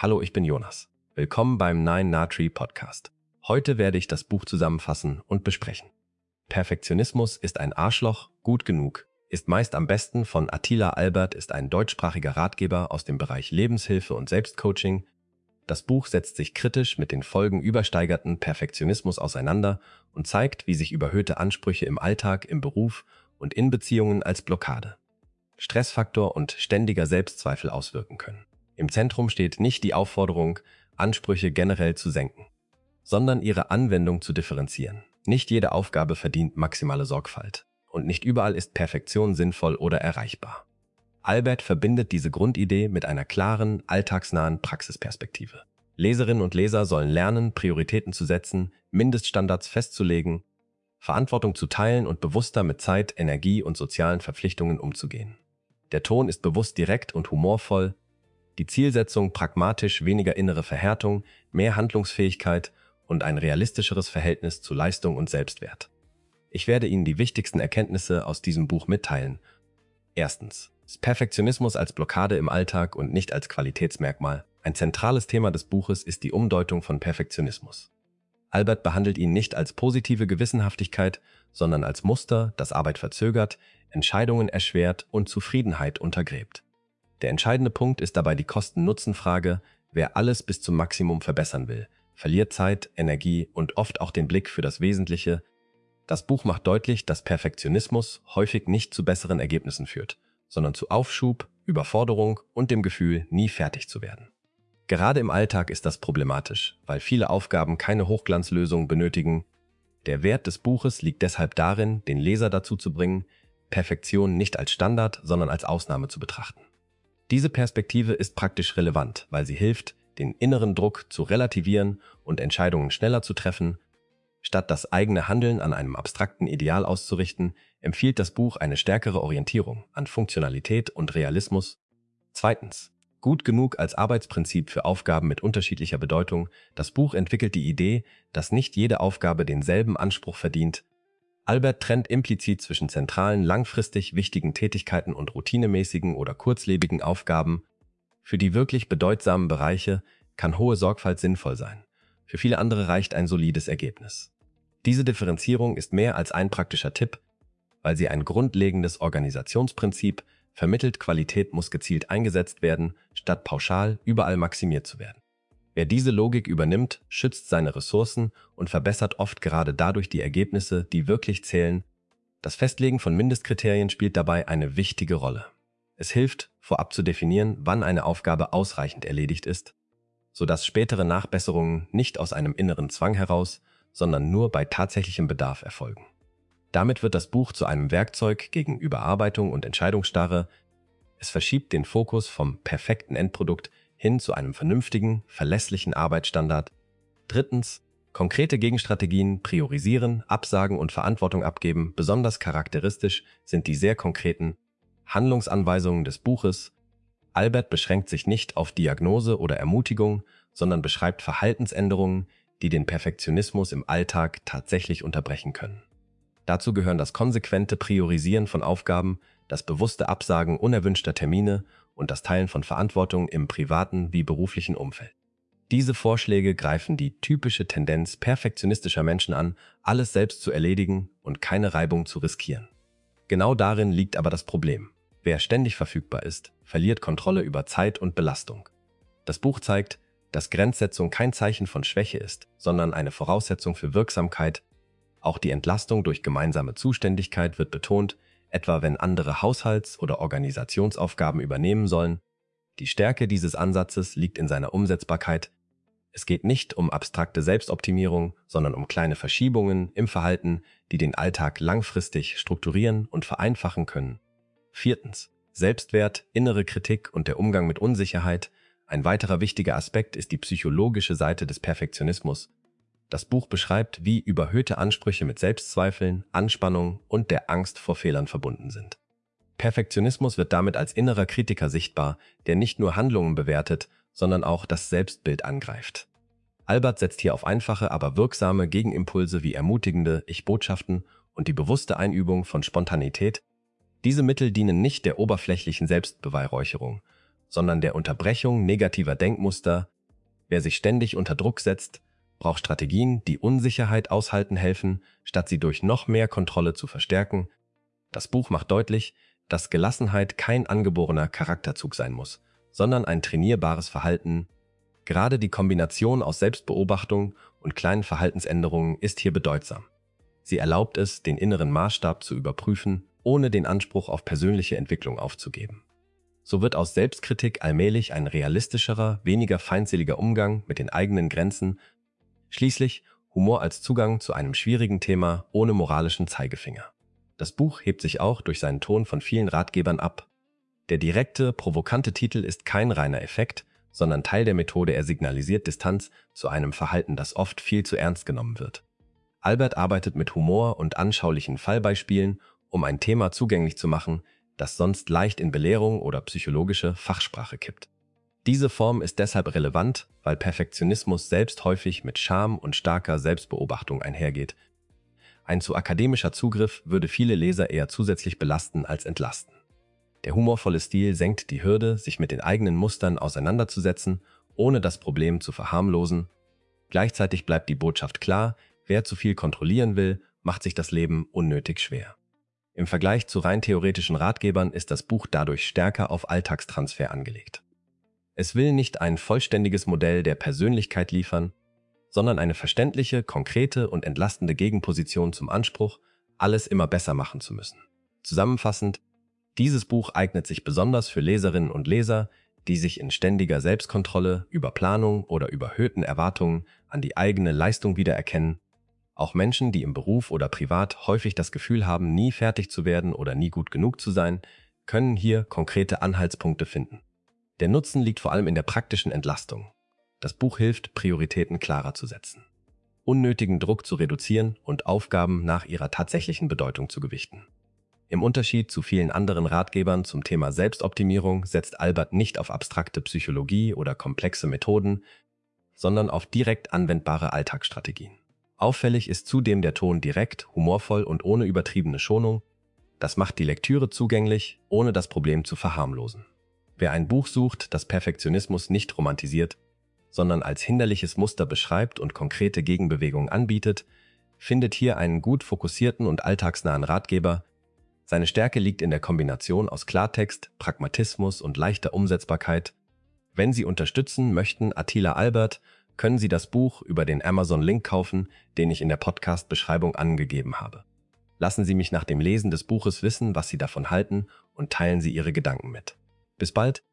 Hallo, ich bin Jonas. Willkommen beim Nine Natri Podcast. Heute werde ich das Buch zusammenfassen und besprechen. Perfektionismus ist ein Arschloch, gut genug, ist meist am besten von Attila Albert, ist ein deutschsprachiger Ratgeber aus dem Bereich Lebenshilfe und Selbstcoaching. Das Buch setzt sich kritisch mit den Folgen übersteigerten Perfektionismus auseinander und zeigt, wie sich überhöhte Ansprüche im Alltag, im Beruf und in Beziehungen als Blockade, Stressfaktor und ständiger Selbstzweifel auswirken können. Im Zentrum steht nicht die Aufforderung, Ansprüche generell zu senken, sondern ihre Anwendung zu differenzieren. Nicht jede Aufgabe verdient maximale Sorgfalt und nicht überall ist Perfektion sinnvoll oder erreichbar. Albert verbindet diese Grundidee mit einer klaren, alltagsnahen Praxisperspektive. Leserinnen und Leser sollen lernen, Prioritäten zu setzen, Mindeststandards festzulegen, Verantwortung zu teilen und bewusster mit Zeit, Energie und sozialen Verpflichtungen umzugehen. Der Ton ist bewusst direkt und humorvoll, die Zielsetzung pragmatisch, weniger innere Verhärtung, mehr Handlungsfähigkeit und ein realistischeres Verhältnis zu Leistung und Selbstwert. Ich werde Ihnen die wichtigsten Erkenntnisse aus diesem Buch mitteilen. Erstens. Ist Perfektionismus als Blockade im Alltag und nicht als Qualitätsmerkmal. Ein zentrales Thema des Buches ist die Umdeutung von Perfektionismus. Albert behandelt ihn nicht als positive Gewissenhaftigkeit, sondern als Muster, das Arbeit verzögert, Entscheidungen erschwert und Zufriedenheit untergräbt. Der entscheidende Punkt ist dabei die Kosten-Nutzen-Frage. Wer alles bis zum Maximum verbessern will, verliert Zeit, Energie und oft auch den Blick für das Wesentliche. Das Buch macht deutlich, dass Perfektionismus häufig nicht zu besseren Ergebnissen führt, sondern zu Aufschub, Überforderung und dem Gefühl, nie fertig zu werden. Gerade im Alltag ist das problematisch, weil viele Aufgaben keine Hochglanzlösung benötigen. Der Wert des Buches liegt deshalb darin, den Leser dazu zu bringen, Perfektion nicht als Standard, sondern als Ausnahme zu betrachten. Diese Perspektive ist praktisch relevant, weil sie hilft, den inneren Druck zu relativieren und Entscheidungen schneller zu treffen. Statt das eigene Handeln an einem abstrakten Ideal auszurichten, empfiehlt das Buch eine stärkere Orientierung an Funktionalität und Realismus. Zweitens. Gut genug als Arbeitsprinzip für Aufgaben mit unterschiedlicher Bedeutung. Das Buch entwickelt die Idee, dass nicht jede Aufgabe denselben Anspruch verdient. Albert trennt implizit zwischen zentralen, langfristig wichtigen Tätigkeiten und routinemäßigen oder kurzlebigen Aufgaben. Für die wirklich bedeutsamen Bereiche kann hohe Sorgfalt sinnvoll sein. Für viele andere reicht ein solides Ergebnis. Diese Differenzierung ist mehr als ein praktischer Tipp, weil sie ein grundlegendes Organisationsprinzip vermittelt. Qualität muss gezielt eingesetzt werden, statt pauschal überall maximiert zu werden. Wer diese Logik übernimmt, schützt seine Ressourcen und verbessert oft gerade dadurch die Ergebnisse, die wirklich zählen. Das Festlegen von Mindestkriterien spielt dabei eine wichtige Rolle. Es hilft, vorab zu definieren, wann eine Aufgabe ausreichend erledigt ist, sodass spätere Nachbesserungen nicht aus einem inneren Zwang heraus, sondern nur bei tatsächlichem Bedarf erfolgen. Damit wird das Buch zu einem Werkzeug gegen Überarbeitung und Entscheidungsstarre. Es verschiebt den Fokus vom perfekten Endprodukt hin zu einem vernünftigen, verlässlichen Arbeitsstandard. Drittens. Konkrete Gegenstrategien priorisieren, absagen und Verantwortung abgeben. Besonders charakteristisch sind die sehr konkreten Handlungsanweisungen des Buches. Albert beschränkt sich nicht auf Diagnose oder Ermutigung, sondern beschreibt Verhaltensänderungen, die den Perfektionismus im Alltag tatsächlich unterbrechen können. Dazu gehören das konsequente Priorisieren von Aufgaben, das bewusste Absagen unerwünschter Termine und das Teilen von Verantwortung im privaten wie beruflichen Umfeld. Diese Vorschläge greifen die typische Tendenz perfektionistischer Menschen an, alles selbst zu erledigen und keine Reibung zu riskieren. Genau darin liegt aber das Problem. Wer ständig verfügbar ist, verliert Kontrolle über Zeit und Belastung. Das Buch zeigt, dass Grenzsetzung kein Zeichen von Schwäche ist, sondern eine Voraussetzung für Wirksamkeit. Auch die Entlastung durch gemeinsame Zuständigkeit wird betont, etwa wenn andere Haushalts- oder Organisationsaufgaben übernehmen sollen. Die Stärke dieses Ansatzes liegt in seiner Umsetzbarkeit. Es geht nicht um abstrakte Selbstoptimierung, sondern um kleine Verschiebungen im Verhalten, die den Alltag langfristig strukturieren und vereinfachen können. Viertens. Selbstwert, innere Kritik und der Umgang mit Unsicherheit. Ein weiterer wichtiger Aspekt ist die psychologische Seite des Perfektionismus. Das Buch beschreibt, wie überhöhte Ansprüche mit Selbstzweifeln, Anspannung und der Angst vor Fehlern verbunden sind. Perfektionismus wird damit als innerer Kritiker sichtbar, der nicht nur Handlungen bewertet, sondern auch das Selbstbild angreift. Albert setzt hier auf einfache, aber wirksame Gegenimpulse wie ermutigende Ich-Botschaften und die bewusste Einübung von Spontanität. Diese Mittel dienen nicht der oberflächlichen Selbstbeweihräucherung, sondern der Unterbrechung negativer Denkmuster. Wer sich ständig unter Druck setzt, braucht Strategien, die Unsicherheit aushalten helfen, statt sie durch noch mehr Kontrolle zu verstärken. Das Buch macht deutlich, dass Gelassenheit kein angeborener Charakterzug sein muss, sondern ein trainierbares Verhalten. Gerade die Kombination aus Selbstbeobachtung und kleinen Verhaltensänderungen ist hier bedeutsam. Sie erlaubt es, den inneren Maßstab zu überprüfen, ohne den Anspruch auf persönliche Entwicklung aufzugeben. So wird aus Selbstkritik allmählich ein realistischerer, weniger feindseliger Umgang mit den eigenen Grenzen. Schließlich Humor als Zugang zu einem schwierigen Thema ohne moralischen Zeigefinger. Das Buch hebt sich auch durch seinen Ton von vielen Ratgebern ab. Der direkte, provokante Titel ist kein reiner Effekt, sondern Teil der Methode. Er signalisiert Distanz zu einem Verhalten, das oft viel zu ernst genommen wird. Albert arbeitet mit Humor und anschaulichen Fallbeispielen, um ein Thema zugänglich zu machen, das sonst leicht in Belehrung oder psychologische Fachsprache kippt. Diese Form ist deshalb relevant, weil Perfektionismus selbst häufig mit Scham und starker Selbstbeobachtung einhergeht. Ein zu akademischer Zugriff würde viele Leser eher zusätzlich belasten als entlasten. Der humorvolle Stil senkt die Hürde, sich mit den eigenen Mustern auseinanderzusetzen, ohne das Problem zu verharmlosen. Gleichzeitig bleibt die Botschaft klar: Wer zu viel kontrollieren will, macht sich das Leben unnötig schwer. Im Vergleich zu rein theoretischen Ratgebern ist das Buch dadurch stärker auf Alltagstransfer angelegt. Es will nicht ein vollständiges Modell der Persönlichkeit liefern, sondern eine verständliche, konkrete und entlastende Gegenposition zum Anspruch, alles immer besser machen zu müssen. Zusammenfassend: Dieses Buch eignet sich besonders für Leserinnen und Leser, die sich in ständiger Selbstkontrolle, Überplanung oder überhöhten Erwartungen an die eigene Leistung wiedererkennen. Auch Menschen, die im Beruf oder privat häufig das Gefühl haben, nie fertig zu werden oder nie gut genug zu sein, können hier konkrete Anhaltspunkte finden. Der Nutzen liegt vor allem in der praktischen Entlastung. Das Buch hilft, Prioritäten klarer zu setzen, unnötigen Druck zu reduzieren und Aufgaben nach ihrer tatsächlichen Bedeutung zu gewichten. Im Unterschied zu vielen anderen Ratgebern zum Thema Selbstoptimierung setzt Albert nicht auf abstrakte Psychologie oder komplexe Methoden, sondern auf direkt anwendbare Alltagsstrategien. Auffällig ist zudem der Ton direkt, humorvoll und ohne übertriebene Schonung. Das macht die Lektüre zugänglich, ohne das Problem zu verharmlosen. Wer ein Buch sucht, das Perfektionismus nicht romantisiert, sondern als hinderliches Muster beschreibt und konkrete Gegenbewegungen anbietet, findet hier einen gut fokussierten und alltagsnahen Ratgeber. Seine Stärke liegt in der Kombination aus Klartext, Pragmatismus und leichter Umsetzbarkeit. Wenn Sie unterstützen möchten Attila Albert, können Sie das Buch über den Amazon-Link kaufen, den ich in der Podcast-Beschreibung angegeben habe. Lassen Sie mich nach dem Lesen des Buches wissen, was Sie davon halten, und teilen Sie Ihre Gedanken mit. Bis bald!